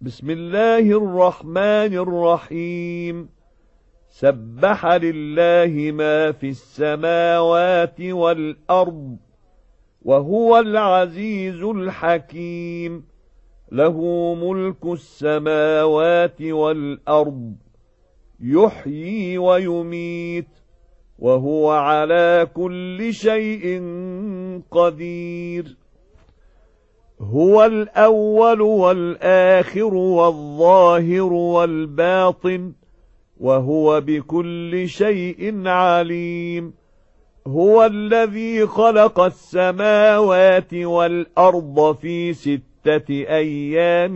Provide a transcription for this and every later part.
بسم الله الرحمن الرحيم. سبح لله ما في السماوات والأرض وهو العزيز الحكيم. له ملك السماوات والأرض يحيي ويميت وهو على كل شيء قدير. هو الأول والآخر والظاهر والباطن وهو بكل شيء عليم. هو الذي خلق السماوات والأرض في 6 أيام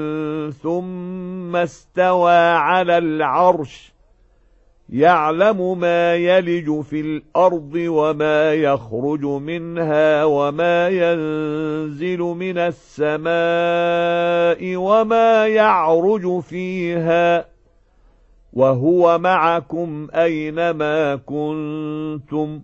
ثم استوى على العرش يعلم ما يلج في الأرض وما يخرج منها وما ينزل من السماء وما يعرج فيها وهو معكم أينما كنتم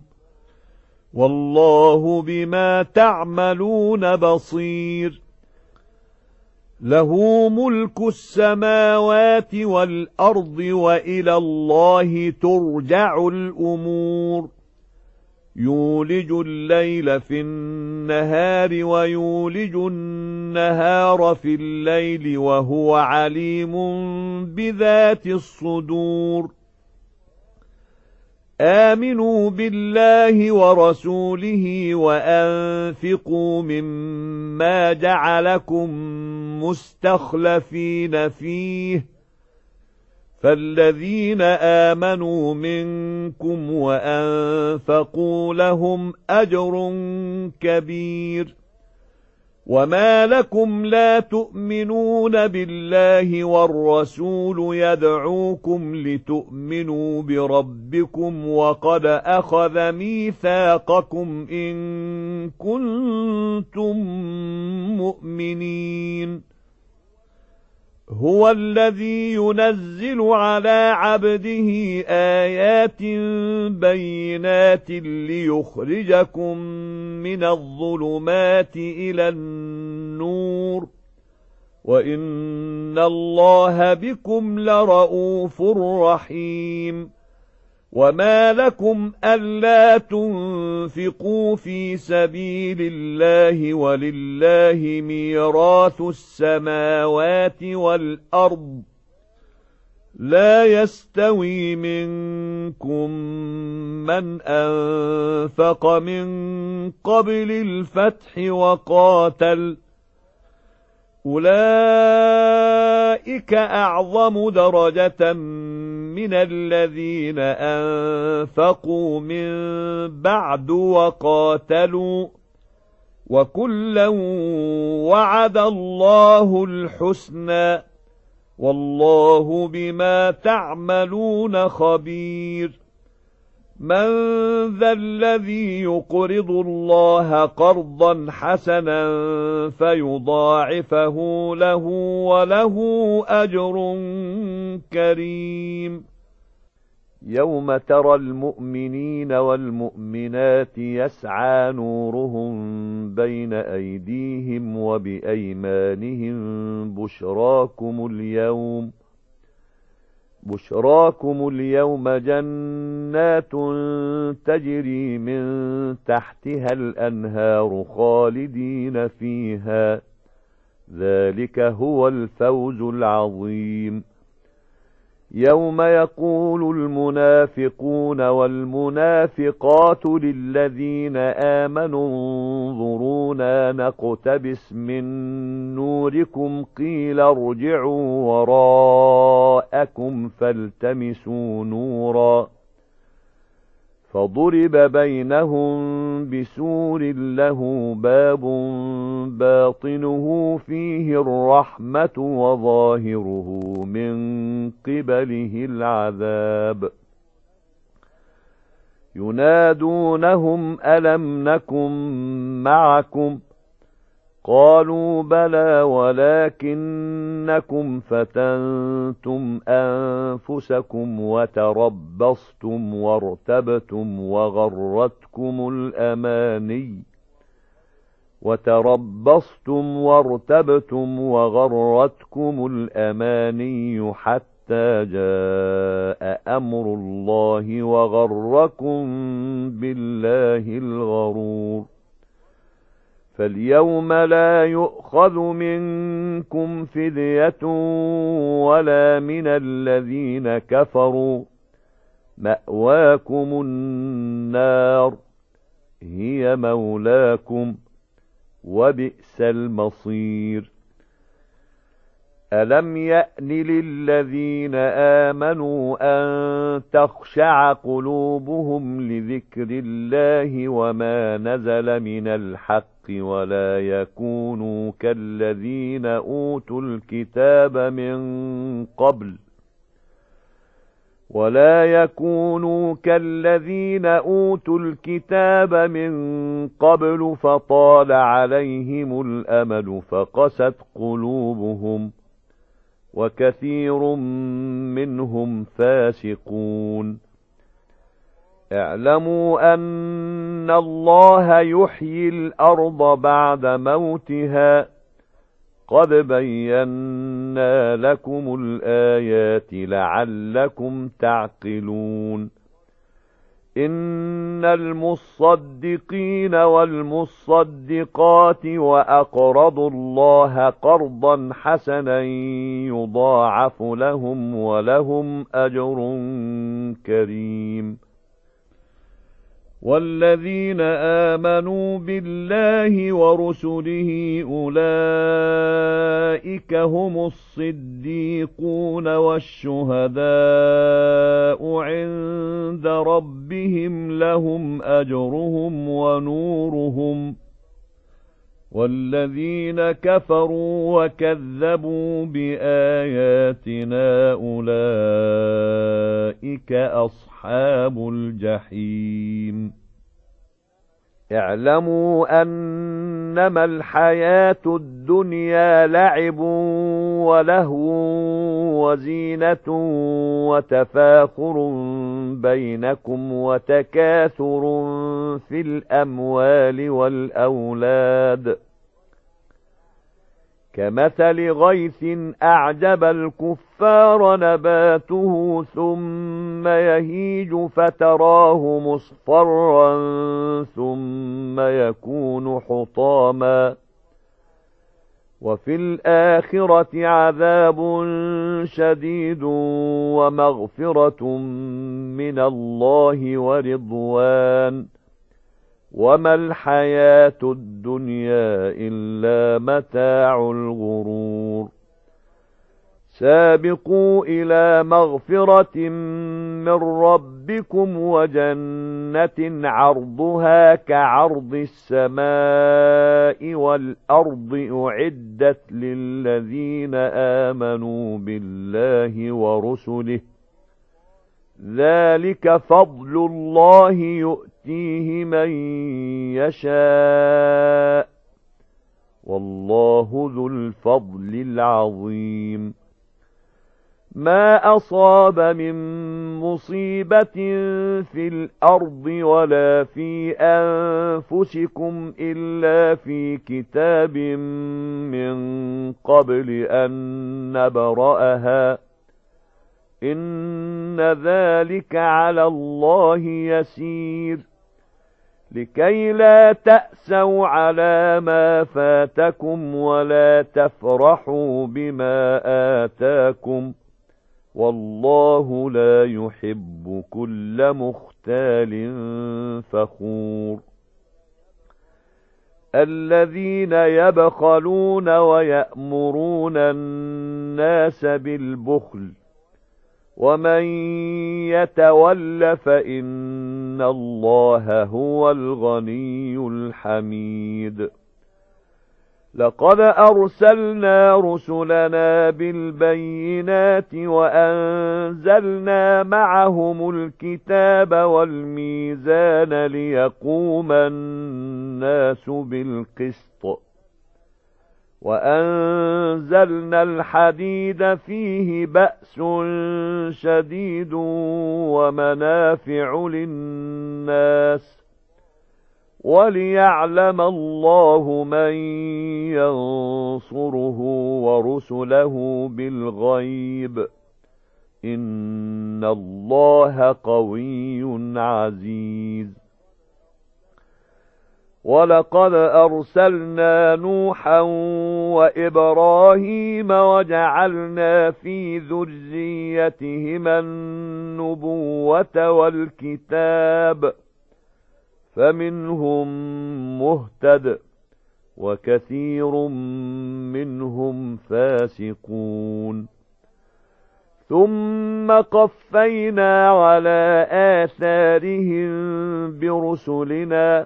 والله بما تعملون بصير. له ملك السماوات والأرض وإلى الله ترجع الأمور. يولج الليل في النهار ويولج النهار في الليل وهو عليم بذات الصدور. آمنوا بالله ورسوله وأنفقوا مما جعلكم مستخلفين فيه فالذين آمنوا منكم وأنفقوا لهم أجر كبير. وما لكم لا تؤمنون بالله والرسول يدعوكم لتؤمنوا بربكم وقد أخذ ميثاقكم إن كنتم مؤمنين. هو الذي ينزل على عبده آيات بينات ليخرجكم من الظلمات إلى النور وإن الله بكم لرؤوف رحيم. وما لكم ألا تنفقوا في سبيل الله ولله ميراث السماوات والأرض لا يستوي منكم من أنفق من قبل الفتح وقاتل أولئك أعظم درجة من الذين أنفقوا من بعد وقاتلوا وكلا وعد الله الحسنى والله بما تعملون خبير. من ذا الذي يقرض الله قرضا حسنا فيضاعفه له وله أجر كريم. يوم ترى المؤمنين والمؤمنات يسعى نورهم بين أيديهم وبأيمانهم بشراكم اليوم جنات تجري من تحتها الأنهار خالدين فيها ذلك هو الفوز العظيم. يوم يقول المنافقون والمنافقات للذين آمنوا انظرونا نقتبس من نوركم قيل ارجعوا وراءكم فالتمسوا نورا فضرب بينهم بسور له باب باطنه فيه الرحمة وظاهره من قبله العذاب. ينادونهم ألم نكن معكم قالوا بلى ولكنكم فتنتم أنفسكم وتربصتم وارتبتم وغرتكم الأماني وتربصتم وارتبتم وغرتكم الأماني حتى جاء أمر الله وغركم بالله الغرور. فاليوم لا يؤخذ منكم فدية ولا من الذين كفروا، مأواكم النار هي مولاكم وبئس المصير. ألم يأن للذين آمنوا أن تخشع قلوبهم لذكر الله وما نزل من الحق ولا يكونوا كالذين أوتوا الكتاب من قبل فطال عليهم الأمد فقست قلوبهم وكثير منهم فاسقون. اعلموا أن الله يحيي الأرض بعد موتها، قد بينا لكم الآيات لعلكم تعقلون. إن المصدقين والمصدقات وأقرضوا الله قرضا حسنا يضاعف لهم ولهم أجر كريم. والذين آمنوا بالله ورسله أولئك هم الصديقون والشهداء عند ربهم لهم أجرهم ونورهم. والذين كفروا وكذبوا بآياتنا أولئك أصحاب الجحيم. اعلموا أنما الحياة الدنيا لعب ولهو وزينة وتفاخر بينكم وتكاثر في الأموال والأولاد، كمثل غيث أعجب الكفار نباته ثم يهيج فتراه مصفرا ثم يكون حطاما، وفي الآخرة عذاب شديد ومغفرة من الله ورضوان، وما الحياة الدنيا إلا متاع الغرور. سابقوا إلى مغفرة من ربكم وجنة عرضها كعرض السماء والأرض أعدت للذين آمنوا بالله ورسله، ذلك فضل الله يؤتيه من يشاء، والله ذو الفضل العظيم. ما أصاب من مصيبة في الأرض ولا في أنفسكم إلا في كتاب من قبل أن نبرأها، إن ذلك على الله يسير. لكي لا تأسوا على ما فاتكم ولا تفرحوا بما آتاكم، والله لا يحب كل مختال فخور. الذين يبخلون ويأمرون الناس بالبخل، ومن يتول فإن الله هو الغني الحميد. لقد أرسلنا رسلنا بالبينات وأنزلنا معهم الكتاب والميزان ليقوم الناس بالقسط، وأنزلنا الحديد فيه بأس شديد ومنافع للناس، وليعلم الله من ينصره ورسله بالغيب إن الله قوي عزيز ولقد أرسلنا نوحا وإبراهيم وجعلنا في ذريتهما النبوة والكتاب فمنهم مهتد وكثير منهم فاسقون ثم قفينا على آثارهم برسلنا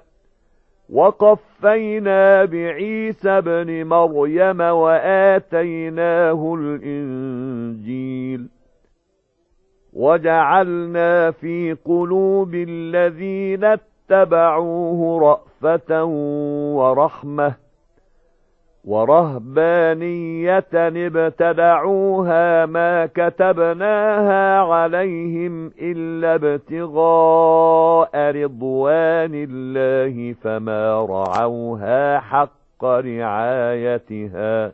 وقفينا بعيسى ابن مريم وآتيناه الإنجيل وجعلنا في قلوب الذين اتبعوه رأفة ورحمة ورهبانية ابتدعوها ما كتبناها عليهم إلا ابتغاء رضوان الله فما رعوها حق رعايتها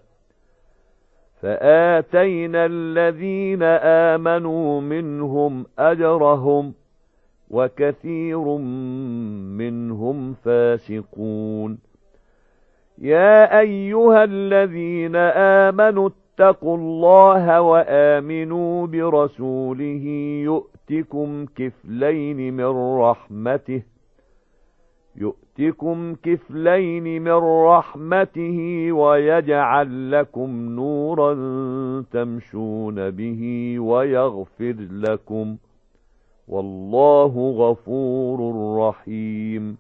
فآتينا الذين آمنوا منهم أجرهم وكثير منهم فاسقون يا أيها الذين آمنوا اتقوا الله وآمنوا برسوله يؤتكم كفلين من رحمته ويجعل لكم نورا تمشون به ويغفر لكم والله غفور رحيم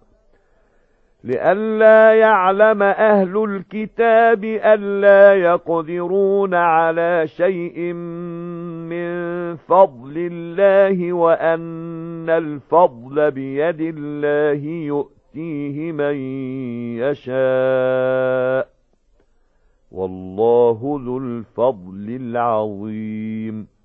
لئلا يعلم أهل الكتاب ألا يقدرون على شيء من فضل الله وأن الفضل بيد الله يؤتيه من يشاء والله ذو الفضل العظيم